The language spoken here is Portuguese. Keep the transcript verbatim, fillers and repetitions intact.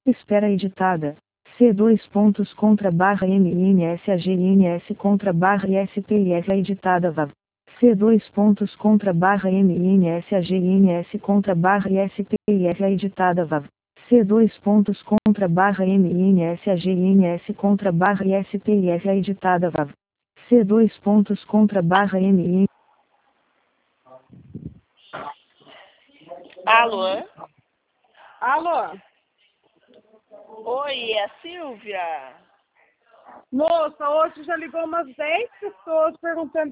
Espera editada. C dois pontos contra barra M I N S A G N S contra barra I S P I S editada V A V. C dois pontos contra barra M I N S A G N S contra barra I S P I S editada V A V. C dois pontos contra barra M I N S A G N S contra barra I S P I S editada V A V. C dois pontos contra barra M I N. Alô? Alô? Oi, é a Silvia? Moça, hoje já ligou umas dez pessoas perguntando